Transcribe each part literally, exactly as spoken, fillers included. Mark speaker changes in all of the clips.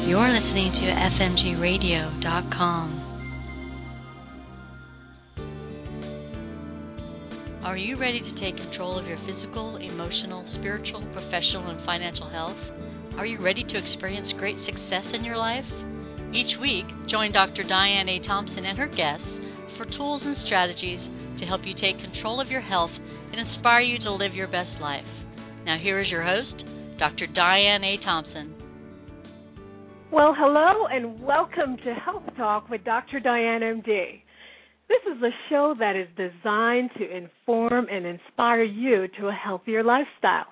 Speaker 1: You're listening to F M G radio dot com. Are you ready to take control of your physical, emotional, spiritual, professional, and financial health? Are you ready to experience great success in your life? Each week, join Doctor Diane A. Thompson and her guests for tools and strategies to help you take control of your health and inspire you to live your best life. Now here is your host, Doctor Diane A. Thompson.
Speaker 2: Well, hello and welcome to Health Talk with Doctor Diane, M D. This is a show that is designed to inform and inspire you to a healthier lifestyle.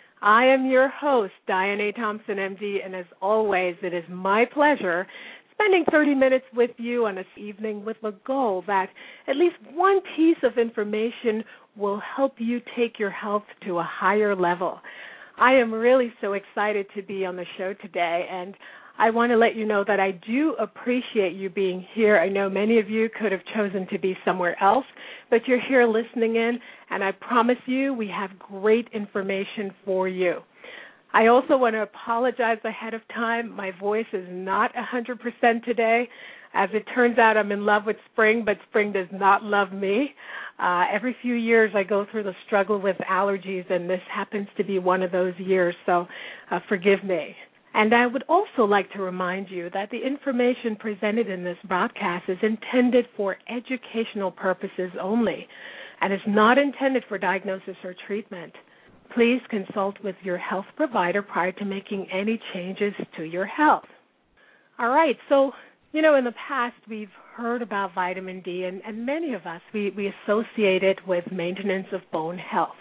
Speaker 2: I am your host, Diane A. Thompson, M D, and as always, it is my pleasure spending thirty minutes with you on this evening with the goal that at least one piece of information will help you take your health to a higher level. I am really so excited to be on the show today, and I want to let you know that I do appreciate you being here. I know many of you could have chosen to be somewhere else, but you're here listening in, and I promise you we have great information for you. I also want to apologize ahead of time. My voice is not one hundred percent today. As it turns out, I'm in love with spring, but spring does not love me. Uh, every few years I go through the struggle with allergies, and this happens to be one of those years, so uh, forgive me. And I would also like to remind you that the information presented in this broadcast is intended for educational purposes only and is not intended for diagnosis or treatment. Please consult with your health provider prior to making any changes to your health. All right, so, you know, in the past we've heard about vitamin D, and, and many of us, we, we associate it with maintenance of bone health.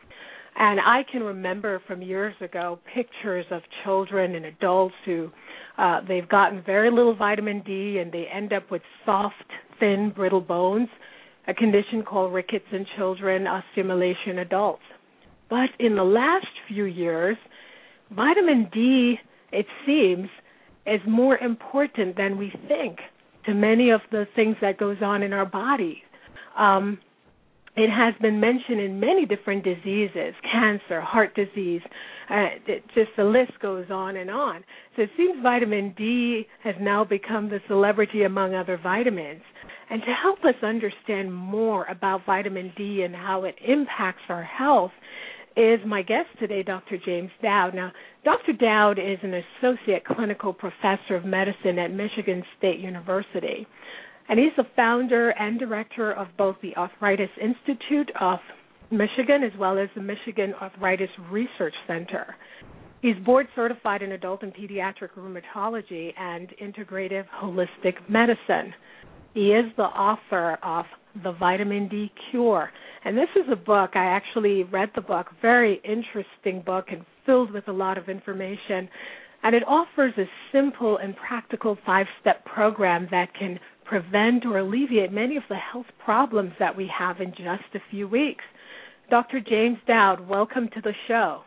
Speaker 2: And I can remember from years ago pictures of children and adults who uh, they've gotten very little vitamin D and they end up with soft, thin, brittle bones, a condition called rickets in children, osteomalacia in adults. But in the last few years, vitamin D, it seems, is more important than we think to many of the things that goes on in our body. Um, It has been mentioned in many different diseases, cancer, heart disease, uh, it, just the list goes on and on. So it seems vitamin D has now become the celebrity among other vitamins. And to help us understand more about vitamin D and how it impacts our health is my guest today, Doctor James Dowd. Now, Doctor Dowd is an associate clinical professor of medicine at Michigan State University. And he's the founder and director of both the Arthritis Institute of Michigan as well as the Michigan Arthritis Research Center. He's board certified in adult and pediatric rheumatology and integrative holistic medicine. He is the author of The Vitamin D Cure. And this is a book, I actually read the book, very interesting book and filled with a lot of information. And it offers a simple and practical five-step program that can prevent or alleviate many of the health problems that we have in just a few weeks. Doctor James Dowd, welcome to the show.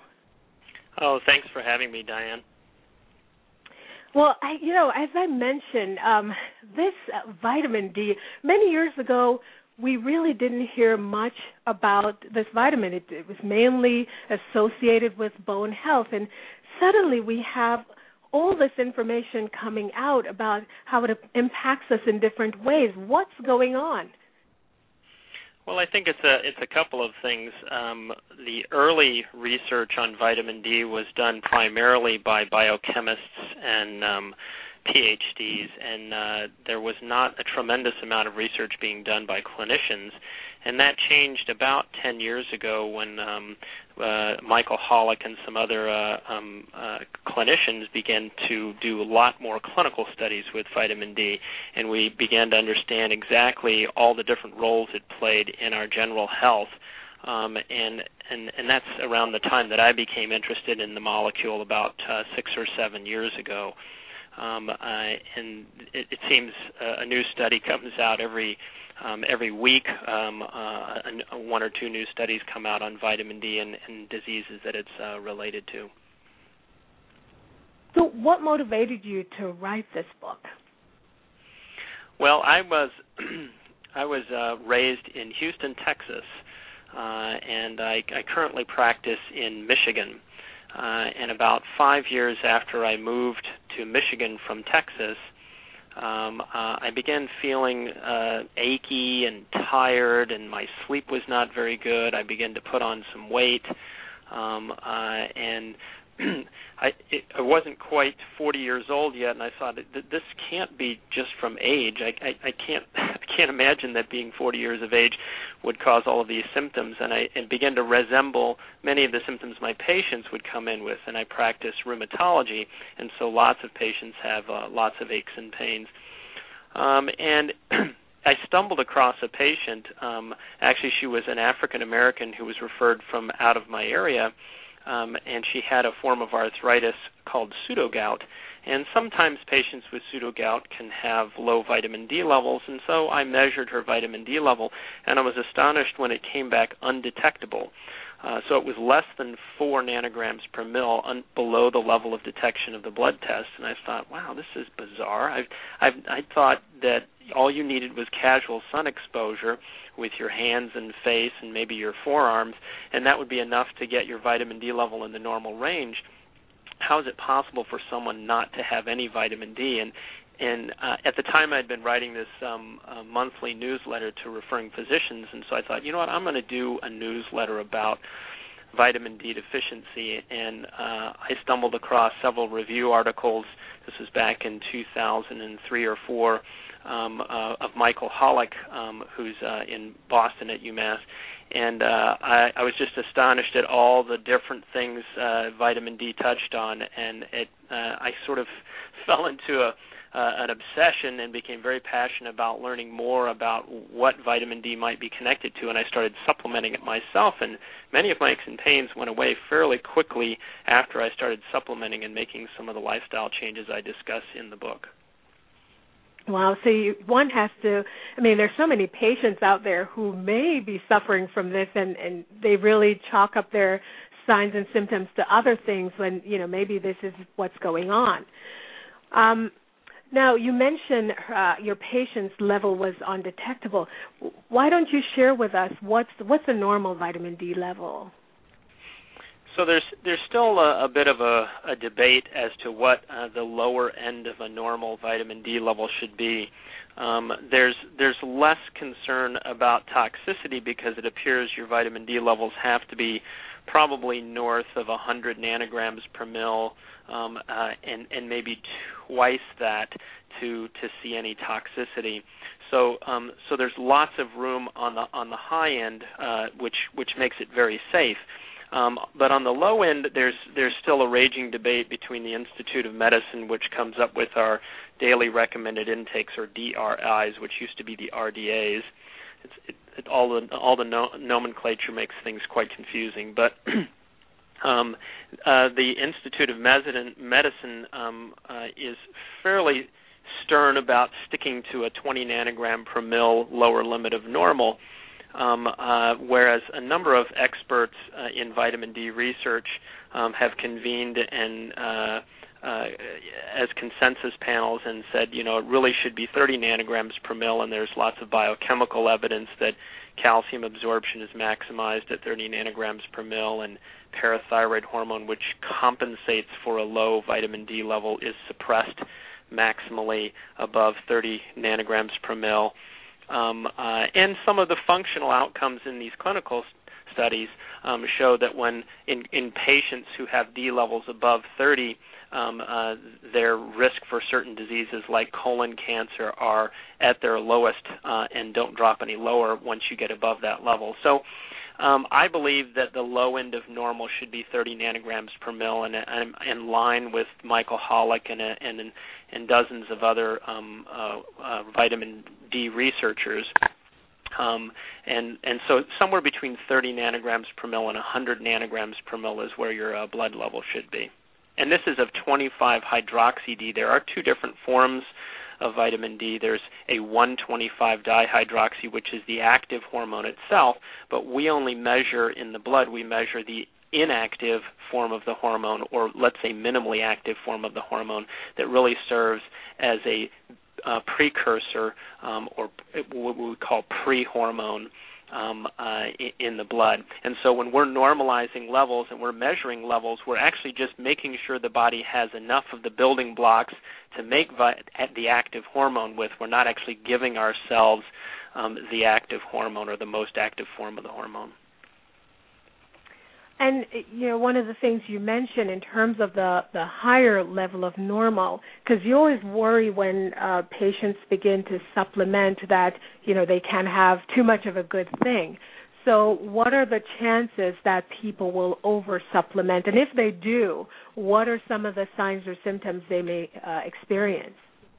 Speaker 3: Oh, thanks for having me, Diane.
Speaker 2: Well, I, you know, as I mentioned, um, this uh, vitamin D, many years ago, we really didn't hear much about this vitamin. It, it was mainly associated with bone health, and suddenly we have all this information coming out about how it impacts us in different ways. What's going on?
Speaker 3: Well, I think it's a it's a couple of things. Um, the early research on vitamin D was done primarily by biochemists and um, PhDs, and uh, there was not a tremendous amount of research being done by clinicians. And that changed about ten years ago when um, uh, Michael Hollick and some other uh, um, uh, clinicians began to do a lot more clinical studies with vitamin D, and we began to understand exactly all the different roles it played in our general health. Um, and, and, and that's around the time that I became interested in the molecule about uh, six or seven years ago. Um, uh, and it, it seems uh, a new study comes out every Um, every week, um, uh, one or two new studies come out on vitamin D and, and diseases that it's uh, related to.
Speaker 2: So what motivated you to write this book?
Speaker 3: Well, I was I was uh, raised in Houston, Texas, uh, and I, I currently practice in Michigan. Uh, and about five years after I moved to Michigan from Texas, um, uh, I began feeling uh, achy and tired, and my sleep was not very good. I began to put on some weight, um, uh, and I, it, I wasn't quite forty years old yet, and I thought that this can't be just from age. I, I, I can't I can't imagine that being forty years of age would cause all of these symptoms, and I and began to resemble many of the symptoms my patients would come in with. And I practice rheumatology, and so lots of patients have uh, lots of aches and pains. Um, and I stumbled across a patient. Um, actually, she was an African American who was referred from out of my area. Um, and she had a form of arthritis called pseudogout. And sometimes patients with pseudogout can have low vitamin D levels, and so I measured her vitamin D level, and I was astonished when it came back undetectable. Uh, so it was less than four nanograms per mil un- below the level of detection of the blood test, and I thought, wow, this is bizarre. I've, I've, I thought that all you needed was casual sun exposure with your hands and face and maybe your forearms, and that would be enough to get your vitamin D level in the normal range. How is it possible for someone not to have any vitamin D? And and uh, at the time I'd been writing this um, uh, monthly newsletter to referring physicians, and so I thought, you know what, I'm going to do a newsletter about vitamin D deficiency, and uh, I stumbled across several review articles. This was back in two thousand three or four, um, uh, of Michael Hollick, um, who's uh, in Boston at UMass, and uh, I, I was just astonished at all the different things uh, vitamin D touched on, and it, uh, I sort of fell into a Uh, an obsession and became very passionate about learning more about what vitamin D might be connected to, and I started supplementing it myself, and many of my aches and pains went away fairly quickly after I started supplementing and making some of the lifestyle changes I discuss in the book.
Speaker 2: Wow, so you, one has to, I mean, there's so many patients out there who may be suffering from this, and, and they really chalk up their signs and symptoms to other things when, you know, maybe this is what's going on. Um, Now, you mentioned uh, your patient's level was undetectable. Why don't you share with us what's what's a normal vitamin D level?
Speaker 3: So there's there's still a, a bit of a, a debate as to what uh, the lower end of a normal vitamin D level should be. Um, there's there's less concern about toxicity because it appears your vitamin D levels have to be probably north of one hundred nanograms per mil, um, uh, and, and maybe twice that to to see any toxicity. So um, so there's lots of room on the on the high end, uh, which which makes it very safe. Um, but on the low end, there's there's still a raging debate between the Institute of Medicine, which comes up with our daily recommended intakes, or D R Is, which used to be the R D As. It's, it, it, all the all the no, nomenclature makes things quite confusing. But um, uh, the Institute of Medicine, Medicine um, uh, is fairly stern about sticking to a twenty nanogram per mil lower limit of normal. Um, uh, whereas a number of experts uh, in vitamin D research um, have convened and uh, uh, as consensus panels and said, you know, it really should be thirty nanograms per mil, and there's lots of biochemical evidence that calcium absorption is maximized at thirty nanograms per mil, and parathyroid hormone, which compensates for a low vitamin D level, is suppressed maximally above thirty nanograms per mil. Um, uh, and some of the functional outcomes in these clinical st- studies um, show that when in, in patients who have D levels above thirty, um, uh, their risk for certain diseases like colon cancer are at their lowest uh, and don't drop any lower once you get above that level. So um, I believe that the low end of normal should be thirty nanograms per mil, and I'm in line with Michael Hollick and, and, and dozens of other um, uh, uh, vitamin D researchers. Um, and, and so somewhere between thirty nanograms per mil and one hundred nanograms per mil is where your uh, blood level should be. And this is of twenty-five hydroxy D. There are two different forms of vitamin D. There's a one twenty-five dihydroxy, which is the active hormone itself, but we only measure in the blood, we measure the inactive form of the hormone, or let's say minimally active form of the hormone, that really serves as a uh, precursor um, or what we call pre-hormone um, uh, in the blood. And so when we're normalizing levels and we're measuring levels, we're actually just making sure the body has enough of the building blocks to make vi- the active hormone with. We're not actually giving ourselves um, the active hormone or the most active form of the hormone.
Speaker 2: And, you know, one of the things you mentioned in terms of the, the higher level of normal, because you always worry when uh, patients begin to supplement that, you know, they can have too much of a good thing. So what are the chances that people will over-supplement? And if they do, what are some of the signs or symptoms they may uh, experience?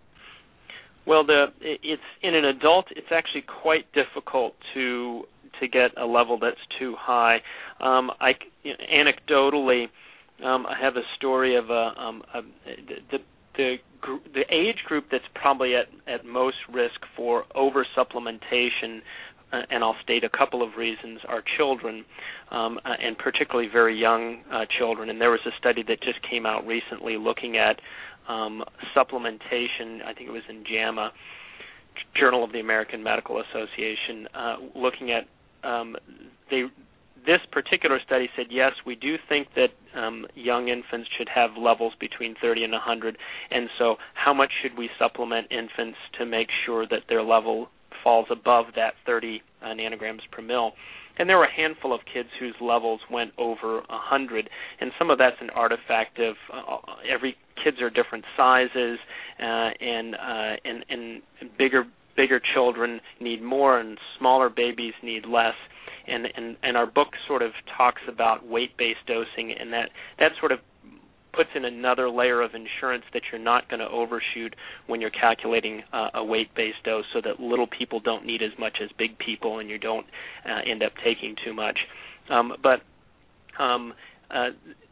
Speaker 3: Well, the it's in an adult, it's actually quite difficult to to get a level that's too high. Um, I you know, anecdotally, um, I have a story of a, um, a the the the age group that's probably at at most risk for over supplementation. Uh, and I'll state a couple of reasons, are children, um, uh, and particularly very young uh, children. And there was a study that just came out recently looking at um, supplementation, I think it was in JAMA, Journal of the American Medical Association, uh, looking at, um, they, this particular study said, yes, we do think that um, young infants should have levels between thirty and one hundred, and so how much should we supplement infants to make sure that their level falls above that thirty uh, nanograms per mil? And there were a handful of kids whose levels went over one hundred, and some of that's an artifact of uh, every kids are different sizes, uh, and, uh, and and bigger bigger children need more, and smaller babies need less. And, and and our book sort of talks about weight-based dosing, and that that sort of puts in another layer of insurance that you're not going to overshoot when you're calculating uh, a weight-based dose, so that little people don't need as much as big people, and you don't uh, end up taking too much. Um, but um, uh,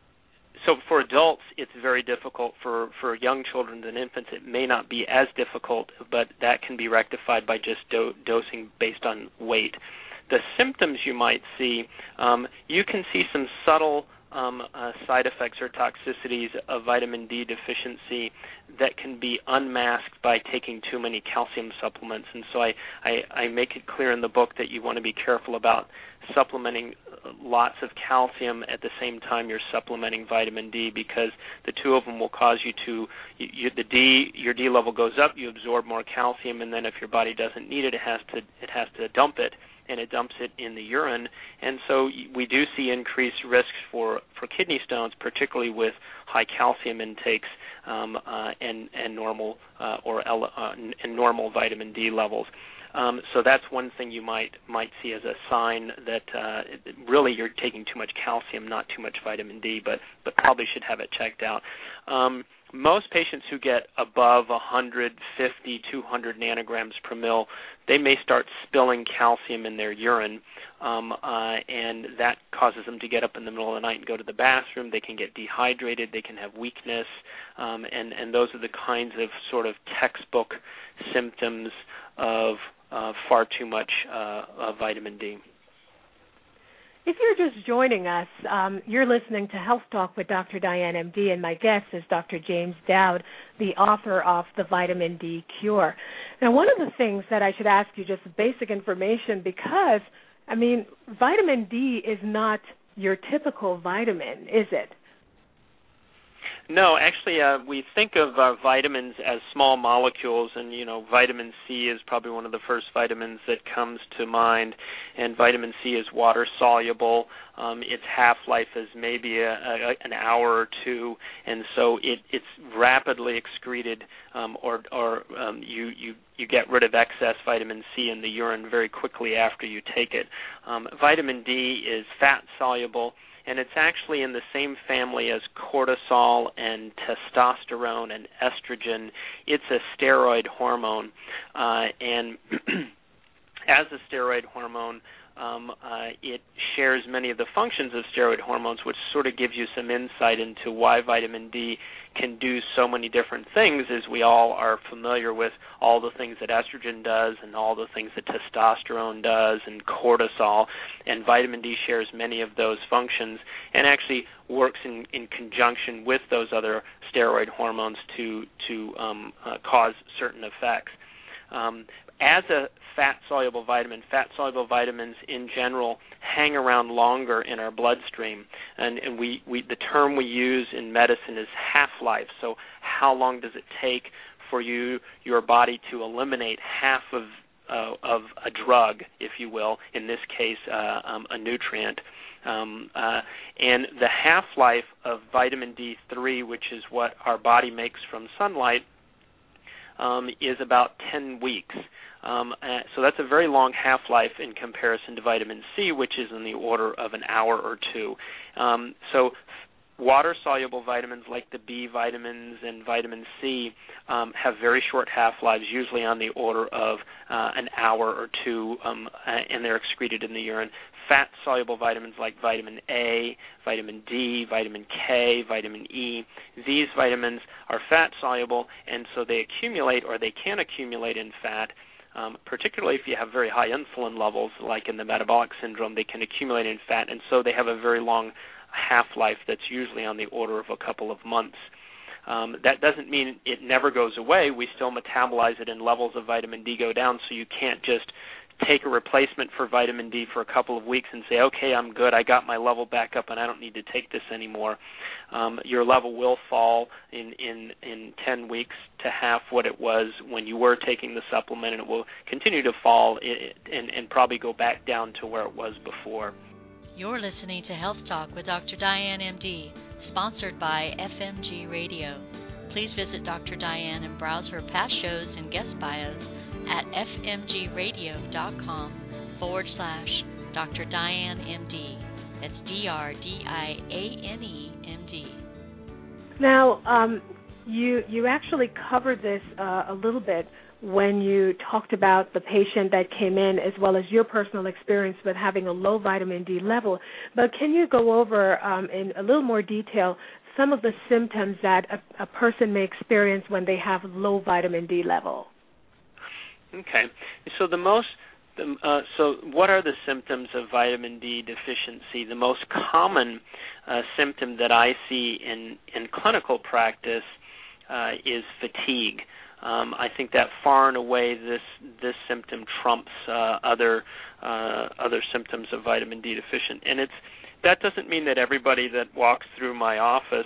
Speaker 3: so for adults, it's very difficult. For, for young children and infants, it may not be as difficult, but that can be rectified by just do- dosing based on weight. The symptoms you might see, um, you can see some subtle Um, uh, side effects or toxicities of vitamin D deficiency that can be unmasked by taking too many calcium supplements. And so I, I, I make it clear in the book that you want to be careful about supplementing lots of calcium at the same time you're supplementing vitamin D, because the two of them will cause you to, you, you, the D, your D level goes up, you absorb more calcium, and then if your body doesn't need it, it has to, it has to dump it. And it dumps it in the urine. And so we do see increased risks for, for kidney stones, particularly with high calcium intakes um, uh, and, and normal uh, or ele- uh, and normal vitamin D levels. Um, so that's one thing you might might see as a sign that uh, really you're taking too much calcium, not too much vitamin D, but, but probably should have it checked out. Um, most patients who get above one hundred fifty, two hundred nanograms per mil, they may start spilling calcium in their urine, um, uh, and that causes them to get up in the middle of the night and go to the bathroom. They can get dehydrated. They can have weakness, um, and, and those are the kinds of sort of textbook symptoms of uh, far too much uh, of vitamin D.
Speaker 2: If you're just joining us, um, you're listening to Health Talk with Doctor Diane, M D, and my guest is Doctor James Dowd, the author of The Vitamin D Cure. Now, one of the things that I should ask you, just basic information, because, I mean, vitamin D is not your typical vitamin, is it?
Speaker 3: No, actually, uh, we think of uh, vitamins as small molecules, and, you know, vitamin C is probably one of the first vitamins that comes to mind, and vitamin C is water-soluble. Um, its half-life is maybe a, a, an hour or two, and so it, it's rapidly excreted, um, or, or um, you, you, you get rid of excess vitamin C in the urine very quickly after you take it. Um, vitamin D is fat-soluble, and it's actually in the same family as cortisol and testosterone and estrogen. It's a steroid hormone, uh, and as a steroid hormone, um, uh, it shares many of the functions of steroid hormones, which sort of gives you some insight into why vitamin D can do so many different things, as we all are familiar with all the things that estrogen does and all the things that testosterone does and cortisol, and vitamin D shares many of those functions and actually works in, in conjunction with those other steroid hormones to, to um, uh, cause certain effects. Um, as a fat-soluble vitamin, fat-soluble vitamins in general hang around longer in our bloodstream, and, and we, we the term we use in medicine is half-life. So how long does it take for you your body to eliminate half of uh, of a drug, if you will, in this case uh, um, a nutrient? Um, uh, and the half-life of vitamin D three, which is what our body makes from sunlight, um, is about ten weeks. Um, uh, so that's a very long half-life in comparison to vitamin C, which is in the order of an hour or two. Um, so water-soluble vitamins like the B vitamins and vitamin C um, have very short half-lives, usually on the order of uh, an hour or two, um, and they're excreted in the urine. Fat-soluble vitamins like vitamin A, vitamin D, vitamin K, vitamin E, these vitamins are fat-soluble, and so they accumulate, or they can accumulate in fat. Um, particularly if you have very high insulin levels, like in the metabolic syndrome, they can accumulate in fat, and so they have a very long half-life that's usually on the order of a couple of months. Um, that doesn't mean it never goes away. We still metabolize it, and levels of vitamin D go down, so you can't just take a replacement for vitamin D for a couple of weeks and say, okay, I'm good, I got my level back up, and I don't need to take this anymore. Um, your level will fall in, in, in ten weeks to half what it was when you were taking the supplement, and it will continue to fall and, and probably go back down to where it was before.
Speaker 1: You're listening to Health Talk with Doctor Diane, M D, sponsored by F M G Radio. Please visit Doctor Diane and browse her past shows and guest bios at fmgradio.com forward slash Dr. Diane, M D. That's D R D I A N E, M D.
Speaker 2: Now, um, you you actually covered this uh, a little bit when you talked about the patient that came in, as well as your personal experience with having a low vitamin D level. But can you go over um, in a little more detail some of the symptoms that a, a person may experience when they have low vitamin D level?
Speaker 3: Okay. So the most The, uh, so what are the symptoms of vitamin D deficiency? The most common uh, symptom that I see in, in clinical practice uh, is fatigue. Um, I think that far and away this this symptom trumps uh, other uh, other symptoms of vitamin D deficient. And it's that doesn't mean that everybody that walks through my office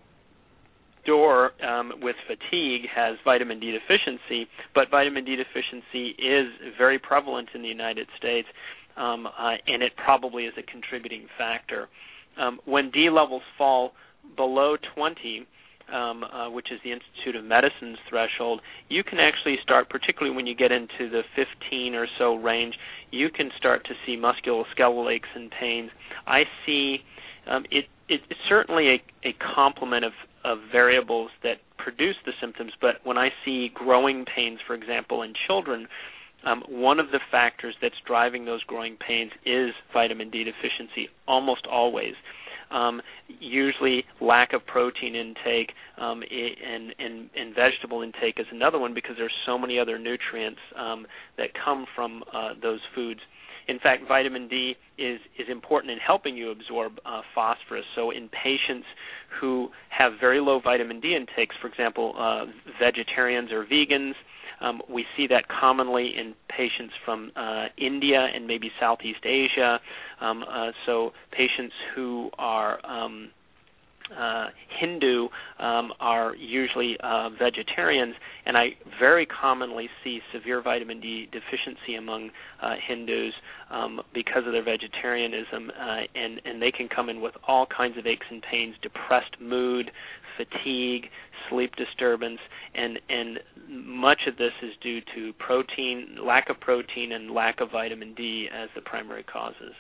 Speaker 3: door um, with fatigue has vitamin D deficiency, but vitamin D deficiency is very prevalent in the United States, um, uh, and it probably is a contributing factor. Um, when D levels fall below twenty, um, uh, which is the Institute of Medicine's threshold, you can actually start, particularly when you get into the fifteen or so range, you can start to see musculoskeletal aches and pains. I see um, it, it, it's certainly a, a complement of of variables that produce the symptoms, but when I see growing pains, for example, in children, um, one of the factors that's driving those growing pains is vitamin D deficiency, almost always. Um, usually lack of protein intake um, and, and, and vegetable intake is another one, because there's so many other nutrients um, that come from uh, those foods. In fact, vitamin D is, is important in helping you absorb uh, phosphorus. So in patients who have very low vitamin D intakes, for example, uh, vegetarians or vegans, um, we see that commonly in patients from uh, India and maybe Southeast Asia. Um, uh, so patients who are um, Uh, Hindu um, are usually uh, vegetarians, and I very commonly see severe vitamin D deficiency among uh, Hindus um, because of their vegetarianism, uh, and, and they can come in with all kinds of aches and pains, depressed mood, fatigue, sleep disturbance, and, and much of this is due to protein, lack of protein and lack of vitamin D as the primary causes.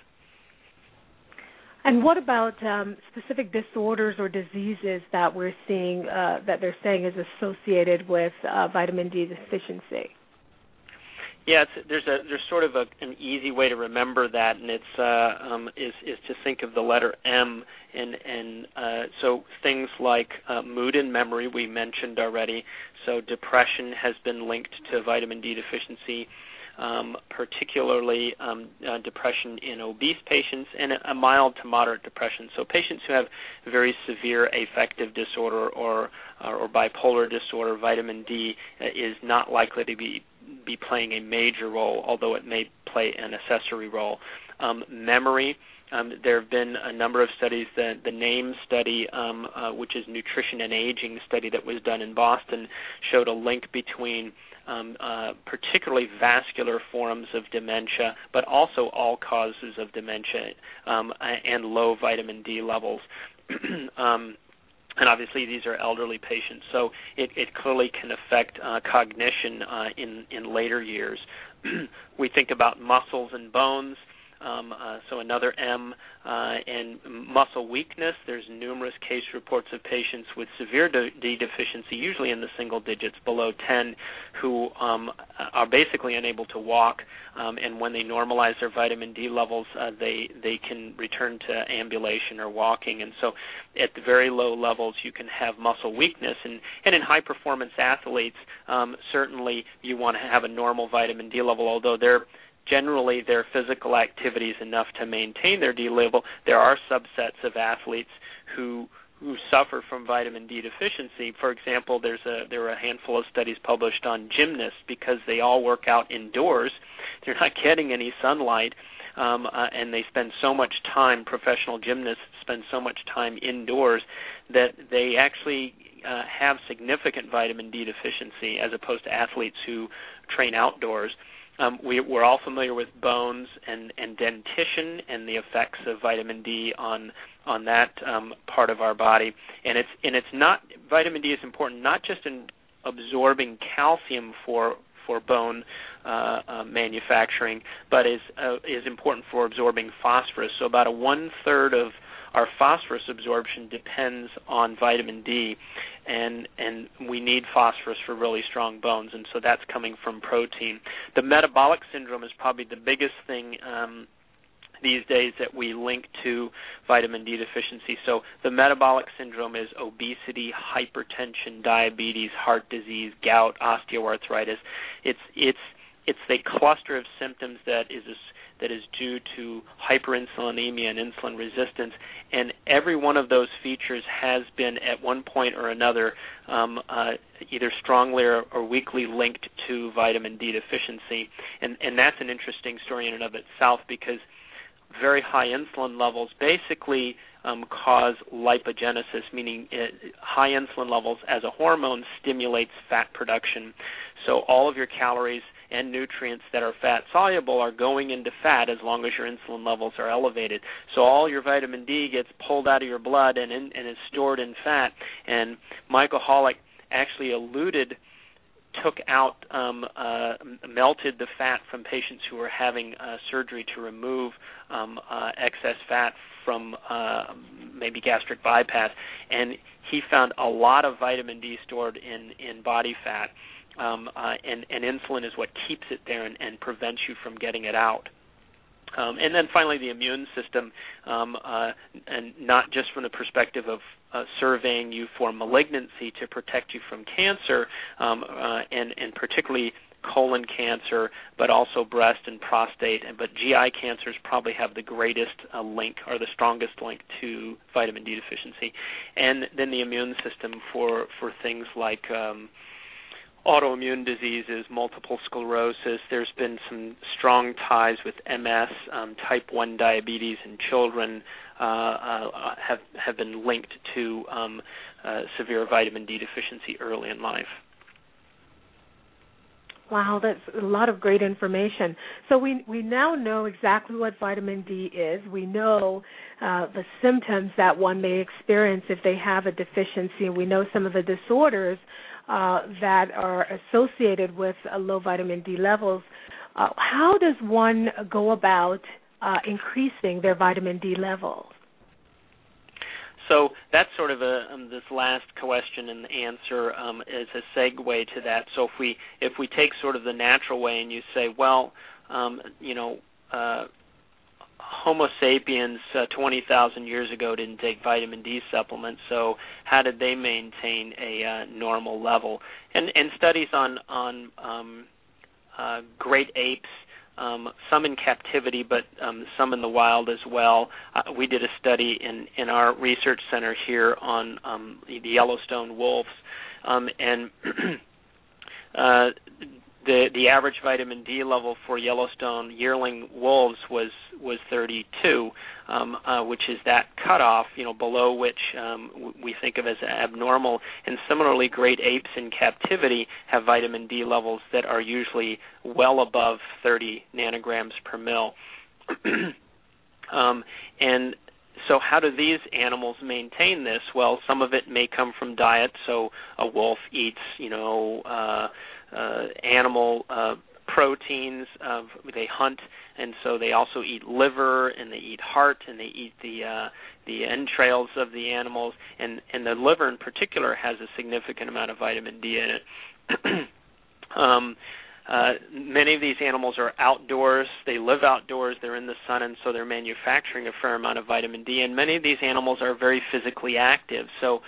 Speaker 2: And what about um, specific disorders or diseases that we're seeing uh, that they're saying is associated with uh, vitamin D deficiency?
Speaker 3: Yeah, it's, there's a there's sort of a, an easy way to remember that, and it's uh, um, is is to think of the letter M, and and uh, so things like uh, mood and memory we mentioned already. So depression has been linked to vitamin D deficiency. Um, particularly um, uh, depression in obese patients, and a, a mild to moderate depression. So patients who have very severe affective disorder or or, or bipolar disorder, vitamin D uh, is not likely to be be playing a major role, although it may play an accessory role. Um, memory, um, there have been a number of studies. The, the NAME study, um, uh, which is Nutrition and Aging study that was done in Boston, showed a link between um, uh, particularly vascular forms of dementia, but also all causes of dementia um, and low vitamin D levels. um, And obviously, these are elderly patients, so it, it clearly can affect uh, cognition uh, in, in later years. We think about muscles and bones, um, uh, so another M, uh, and muscle weakness. There's numerous case reports of patients with severe D deficiency, usually in the single digits, below ten, who um, are basically unable to walk, um, and when they normalize their vitamin D levels, uh, they, they can return to ambulation or walking. And so at the very low levels, you can have muscle weakness. And, and in high-performance athletes, um, certainly you want to have a normal vitamin D level, although they're generally their physical activity is enough to maintain their D level. There are subsets of athletes who who suffer from vitamin D deficiency. For example, there's a there are a handful of studies published on gymnasts because they all work out indoors. They're not getting any sunlight, um, uh, and they spend so much time, professional gymnasts spend so much time indoors that they actually uh, have significant vitamin D deficiency as opposed to athletes who train outdoors. Um, we, we're all familiar with bones and, and dentition and the effects of vitamin D on on that um, part of our body. And it's and it's not vitamin D is important not just in absorbing calcium for for bone uh, uh, manufacturing, but is uh, is important for absorbing phosphorus. So about a one third of our phosphorus absorption depends on vitamin D, and and we need phosphorus for really strong bones, and so that's coming from protein. The metabolic syndrome is probably the biggest thing um, these days that we link to vitamin D deficiency. So the metabolic syndrome is obesity, hypertension, diabetes, heart disease, gout, osteoarthritis. It's it's it's the cluster of symptoms that is a that is due to hyperinsulinemia and insulin resistance, and every one of those features has been at one point or another um, uh, either strongly or, or weakly linked to vitamin D deficiency, and, and that's an interesting story in and of itself because very high insulin levels basically um, cause lipogenesis, meaning it, high insulin levels as a hormone stimulates fat production, so all of your calories and nutrients that are fat-soluble are going into fat as long as your insulin levels are elevated. So all your vitamin D gets pulled out of your blood and, in, and is stored in fat. And Michael Holick actually alluded, took out, um, uh, melted the fat from patients who were having uh, surgery to remove um, uh, excess fat from uh, maybe gastric bypass. And he found a lot of vitamin D stored in, in body fat. Um, uh, and, and insulin is what keeps it there and, and prevents you from getting it out. Um, and then finally, the immune system, um, uh, and not just from the perspective of uh, surveying you for malignancy to protect you from cancer, um, uh, and, and particularly colon cancer, but also breast and prostate. And but G I cancers probably have the greatest uh, link or the strongest link to vitamin D deficiency. And then the immune system for for things like um, autoimmune diseases, multiple sclerosis. There's been some strong ties with M S, um, type one diabetes in children uh, uh, have have been linked to um, uh, severe vitamin D deficiency early in life.
Speaker 2: Wow, that's a lot of great information. So we we now know exactly what vitamin D is. We know uh, the symptoms that one may experience if they have a deficiency. We know some of the disorders Uh, that are associated with uh, low vitamin D levels. Uh, how does one go about uh, increasing their vitamin D levels?
Speaker 3: So that's sort of a um, this last question and answer um, is a segue to that. So if we if we take sort of the natural way and you say, well, um, you know, uh, Homo sapiens uh, twenty thousand years ago didn't take vitamin D supplements, so how did they maintain a uh, normal level? And, and studies on, on um, uh, great apes, um, some in captivity, but um, some in the wild as well. Uh, we did a study in, in our research center here on um, the Yellowstone wolves, um, and uh, the the average vitamin D level for Yellowstone yearling wolves was was thirty-two, um, uh, which is that cutoff, you know, below which um, we think of as abnormal. And similarly, great apes in captivity have vitamin D levels that are usually well above thirty nanograms per mil. um, and So how do these animals maintain this? Well, some of it may come from diet. So a wolf eats, you know, uh, uh, animal uh, proteins. Uh, they hunt, and so they also eat liver, and they eat heart, and they eat the uh, the entrails of the animals. And, and the liver in particular has a significant amount of vitamin D in it. um, Uh, many of these animals are outdoors. They live outdoors. They're in the sun, and so they're manufacturing a fair amount of vitamin D. And many of these animals are very physically active. So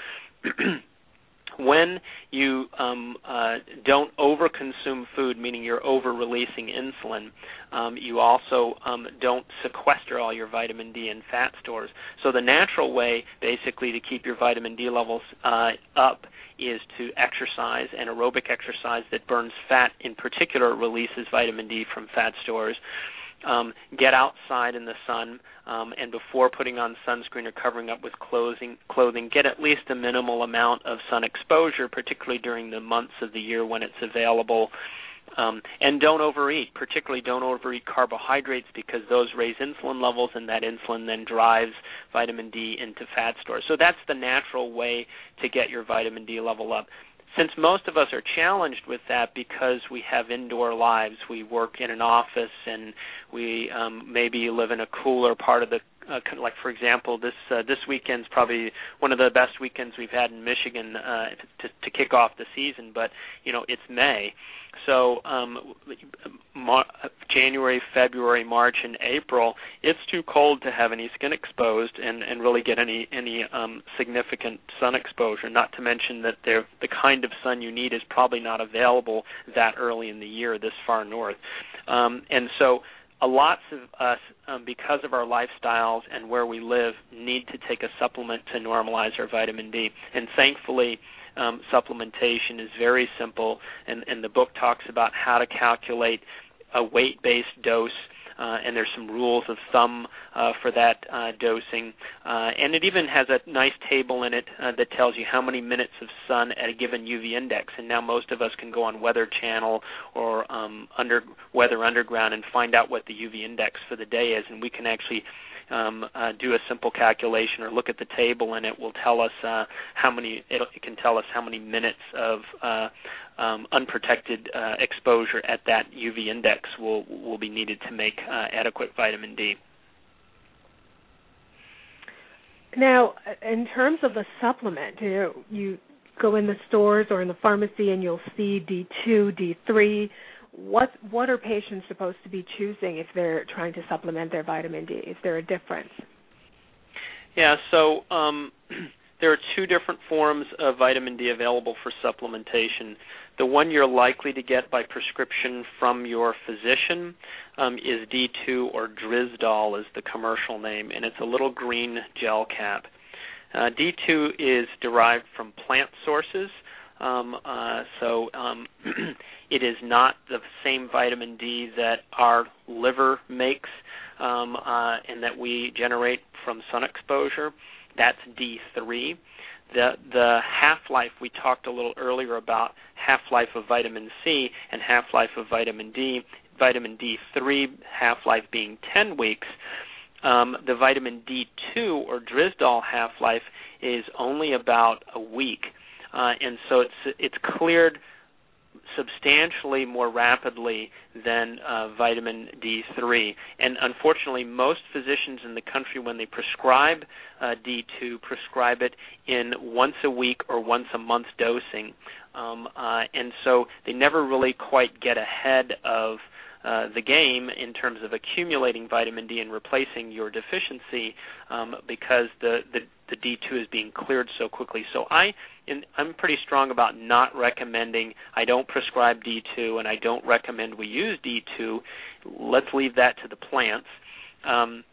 Speaker 3: when you um, uh, don't overconsume food, meaning you're over-releasing insulin, um, you also um, don't sequester all your vitamin D in fat stores. So the natural way, basically, to keep your vitamin D levels uh, up is to exercise, and aerobic exercise that burns fat in particular releases vitamin D from fat stores. Um, get outside in the sun, um, and before putting on sunscreen or covering up with clothing, clothing, get at least a minimal amount of sun exposure, particularly during the months of the year when it's available. Um, and don't overeat, particularly don't overeat carbohydrates, because those raise insulin levels, and that insulin then drives vitamin D into fat stores. So that's the natural way to get your vitamin D level up. Since most of us are challenged with that because we have indoor lives, we work in an office, and we um, maybe live in a cooler part of the Uh, like, for example, this uh, this weekend's probably one of the best weekends we've had in Michigan uh, to, to kick off the season. But, you know, it's May. So um, Mar- January, February, March, and April, it's too cold to have any skin exposed and, and really get any, any um, significant sun exposure, not to mention that the kind of sun you need is probably not available that early in the year this far north. Um, and so Uh, lots of us, um, because of our lifestyles and where we live, need to take a supplement to normalize our vitamin D. And thankfully, um, supplementation is very simple, and, and the book talks about how to calculate a weight-based dose, uh, and there's some rules of thumb uh, for that uh, dosing. Uh, and it even has a nice table in it uh, that tells you how many minutes of sun at a given U V index. And now most of us can go on Weather Channel or um, under Weather Underground and find out what the U V index for the day is, and we can actually um, uh, do a simple calculation or look at the table, and it will tell us uh, how many. It'll, it can tell us how many minutes of uh, um, unprotected uh, exposure at that U V index will will be needed to make uh, adequate vitamin D.
Speaker 2: Now, in terms of the supplement, you know, you go in the stores or in the pharmacy and you'll see D two, D three. What what are patients supposed to be choosing if they're trying to supplement their vitamin D? Is there a difference?
Speaker 3: Yeah, so um, there are two different forms of vitamin D available for supplementation. The one you're likely to get by prescription from your physician um, is D two, or Drisdol is the commercial name, and it's a little green gel cap. Uh, D two is derived from plant sources, um, uh, so um, it is not the same vitamin D that our liver makes um, uh, and that we generate from sun exposure. That's D three. The the half-life, we talked a little earlier about half-life of vitamin C and half-life of vitamin D. Vitamin D three half-life being ten weeks. Um, the vitamin D two, or Drisdol, half-life is only about a week, uh, and so it's it's cleared substantially more rapidly than uh, vitamin D three. And unfortunately, most physicians in the country, when they prescribe uh, D two, prescribe it in once a week or once a month dosing. Um, uh, and so they never really quite get ahead of uh, the game in terms of accumulating vitamin D and replacing your deficiency um, because the, the, the D two is being cleared so quickly. So I, in, I'm pretty strong about not recommending, I don't prescribe D two, and I don't recommend we use D two. Let's leave that to the plants. Um,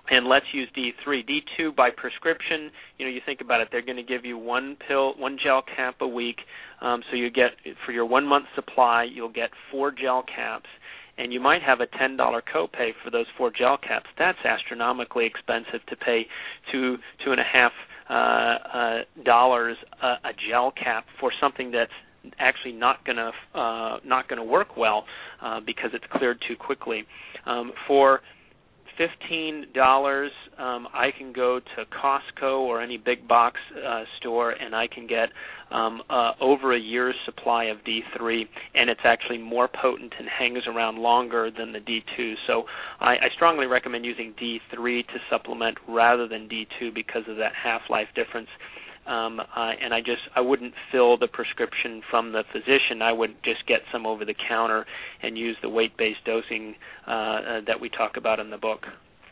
Speaker 3: And let's use D three. D two by prescription, you know, you think about it, they're going to give you one pill, one gel cap a week. Um, so you get, for your one-month supply, you'll get four gel caps. And you might have a ten dollars copay for those four gel caps. That's astronomically expensive to pay two, two and a half uh, uh, dollars a, a gel cap for something that's actually not going to uh, not going to work well uh, because it's cleared too quickly. Um, for fifteen dollars, um, I can go to Costco or any big box uh, store, and I can get um, uh, over a year's supply of D three, and it's actually more potent and hangs around longer than the D two. So I, I strongly recommend using D three to supplement rather than D two because of that half-life difference. Um, uh, and I just I wouldn't fill the prescription from the physician. I would just get some over the counter and use the weight-based dosing uh, uh, that we talk about in the book.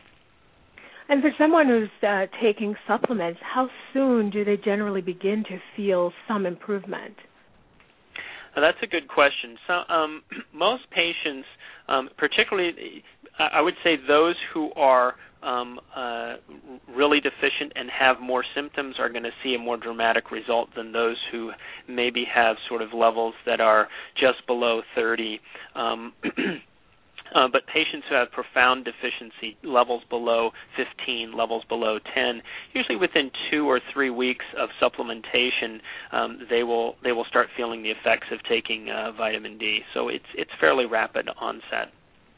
Speaker 2: And for someone who's uh, taking supplements, how soon do they generally begin to feel some improvement?
Speaker 3: Now, that's a good question. So um, most patients, um, particularly, I would say those who are um, uh, really deficient and have more symptoms are going to see a more dramatic result than those who maybe have sort of levels that are just below thirty. Um, uh, but patients who have profound deficiency, levels below fifteen, levels below ten, usually within two or three weeks of supplementation, um, they will they will start feeling the effects of taking uh, vitamin D. So it's it's fairly rapid onset.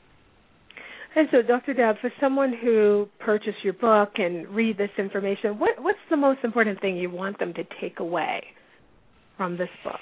Speaker 2: And so, Doctor Deb, for someone who purchased your book and read this information, what, what's the most important thing you want them to take away from this book?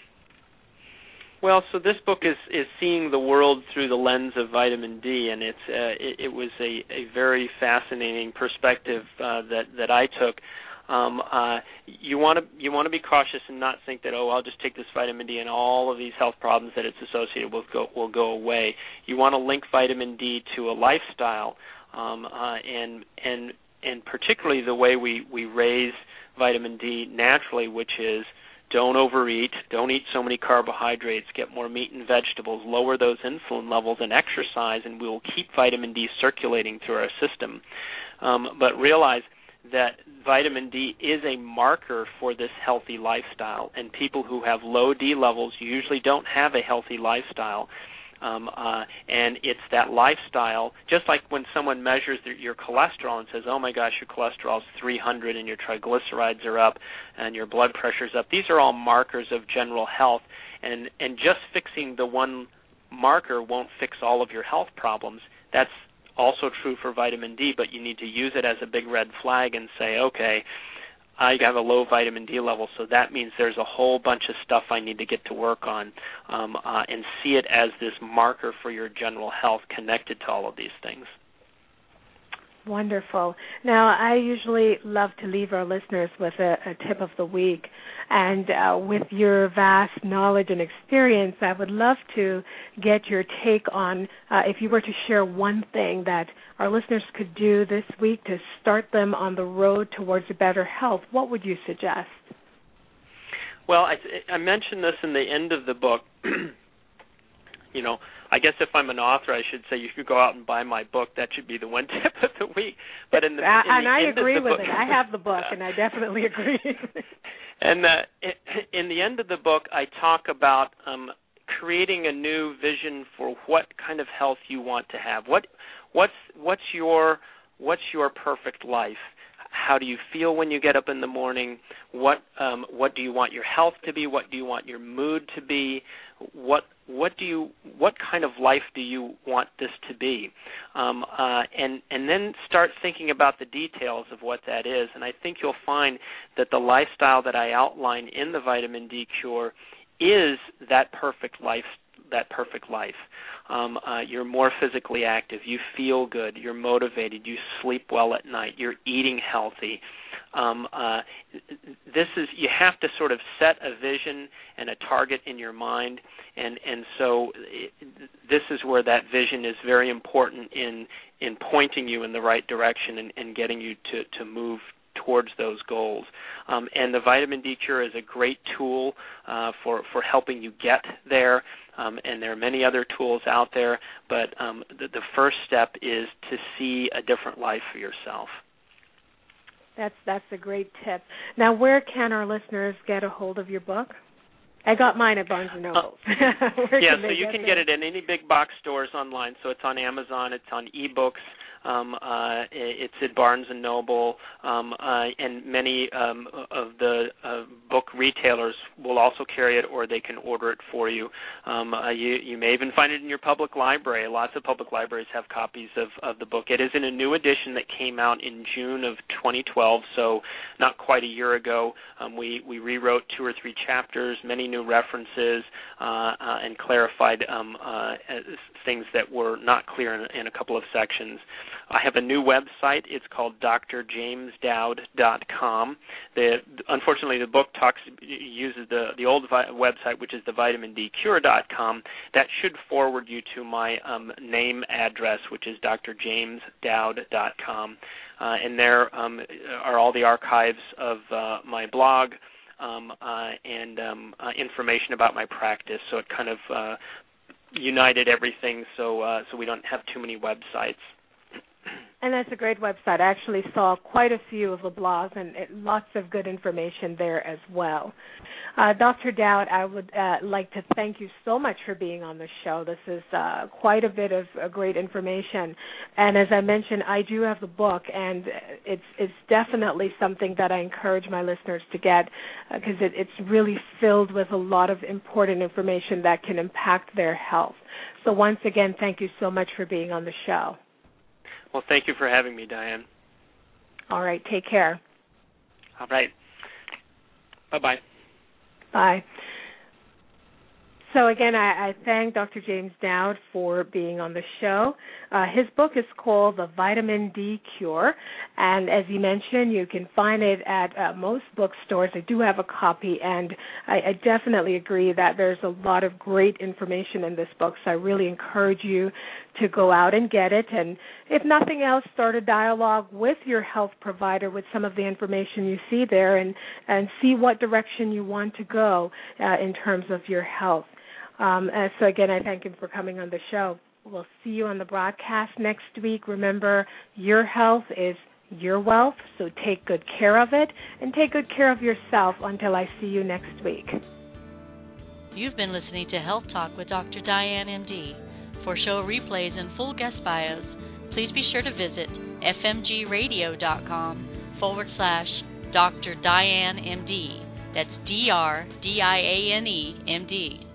Speaker 3: Well, so this book is, is seeing the world through the lens of vitamin D, and it's uh, it, it was a, a very fascinating perspective uh, that that I took. Um, uh, you want to you want to be cautious and not think that, oh, I'll just take this vitamin D and all of these health problems that it's associated with go, will go away. You want to link vitamin D to a lifestyle, um, uh, and and and particularly the way we, we raise vitamin D naturally, which is don't overeat, don't eat so many carbohydrates, get more meat and vegetables, lower those insulin levels, and exercise, and we will keep vitamin D circulating through our system. Um, but realize that vitamin D is a marker for this healthy lifestyle, and people who have low D levels usually don't have a healthy lifestyle. Um, uh, and it's that lifestyle, just like when someone measures their, your cholesterol and says, oh my gosh, your cholesterol is three hundred and your triglycerides are up and your blood pressure's up. These are all markers of general health, and, and just fixing the one marker won't fix all of your health problems. That's also true for vitamin D, but you need to use it as a big red flag and say, okay, I have a low vitamin D level, so that means there's a whole bunch of stuff I need to get to work on, um, uh, and see it as this marker for your general health connected to all of these things.
Speaker 2: Wonderful. Now, I usually love to leave our listeners with a, a tip of the week. And uh, with your vast knowledge and experience, I would love to get your take on uh, if you were to share one thing that our listeners could do this week to start them on the road towards a better health, what would you suggest?
Speaker 3: Well, I, I mentioned this in the end of the book. You know, I guess if I'm an author, I should say you should go out and buy my book. That should be the one tip of the week. But in the, in
Speaker 2: and
Speaker 3: the
Speaker 2: I
Speaker 3: end
Speaker 2: agree
Speaker 3: of the
Speaker 2: with
Speaker 3: book,
Speaker 2: it. I have the book, and I definitely agree.
Speaker 3: And uh, in the end of the book, I talk about um, creating a new vision for what kind of health you want to have. What, what's, what's your, what's your perfect life? How do you feel when you get up in the morning? What, um, what do you want your health to be? What do you want your mood to be? What, what do you, what kind of life do you want this to be? Um, uh, and and then start thinking about the details of what that is. And I think you'll find that the lifestyle that I outline in the Vitamin D Cure is that perfect life. That perfect life. Um, uh, you're more physically active. You feel good. You're motivated. You sleep well at night. You're eating healthy. Um, uh, this is you have to sort of set a vision and a target in your mind, and and so it, this is where that vision is very important in in pointing you in the right direction and, and getting you to, to move towards those goals. Um, and the Vitamin D Cure is a great tool uh, for, for helping you get there, um, and there are many other tools out there, but um, the, the first step is to see a different life for yourself.
Speaker 2: That's that's a great tip. Now, where can our listeners get a hold of your book? I got mine at Barnes and Noble.
Speaker 3: Uh, yeah, so you can get it in any big box stores online. So it's on Amazon, it's on eBooks, um, uh, it's at Barnes and Noble, um, uh, and many um, of the uh, book retailers will also carry it, or they can order it for you. Um, uh, you. You may even find it in your public library. Lots of public libraries have copies of, of the book. It is in a new edition that came out in June of twenty twelve, so not quite a year ago. Um, we, we rewrote two or three chapters, many new references, uh, uh, and clarified um, uh, things that were not clear in, in a couple of sections. I have a new website. It's called D R james dowd dot com. The, unfortunately, the book talks uses the, the old vi- website, which is the vitamin d cure dot com. That should forward you to my um, name address, which is D R james dowd dot com. Uh, and there um, are all the archives of uh, my blog, Um, uh, and um, uh, information about my practice, so it kind of uh, united everything, so uh, so we don't have too many websites.
Speaker 2: And that's a great website. I actually saw quite a few of the blogs, and it, lots of good information there as well. Uh, Doctor Dowd, I would uh, like to thank you so much for being on the show. This is uh, quite a bit of uh, great information. And as I mentioned, I do have the book, and it's it's definitely something that I encourage my listeners to get, because uh, it, it's really filled with a lot of important information that can impact their health. So once again, thank you so much for being on the show.
Speaker 3: Well, thank you for having me, Diane.
Speaker 2: All right, take care.
Speaker 3: All right. Bye-bye.
Speaker 2: Bye. So again, I, I thank Doctor James Dowd for being on the show. Uh, his book is called The Vitamin D Cure, and as he mentioned, you can find it at uh, most bookstores. I do have a copy, and I, I definitely agree that there's a lot of great information in this book, so I really encourage you to go out and get it, and if nothing else, start a dialogue with your health provider with some of the information you see there, and, and see what direction you want to go uh, in terms of your health. Um, uh, so again, I thank him for coming on the show. We'll see you on the broadcast next week. Remember, your health is your wealth, so take good care of it, and take good care of yourself until I see you next week.
Speaker 1: You've been listening to Health Talk with Doctor Diane, M D. For show replays and full guest bios, please be sure to visit fmgradio.com forward slash Dr. Diane, M D. That's D R D I A N E, M D.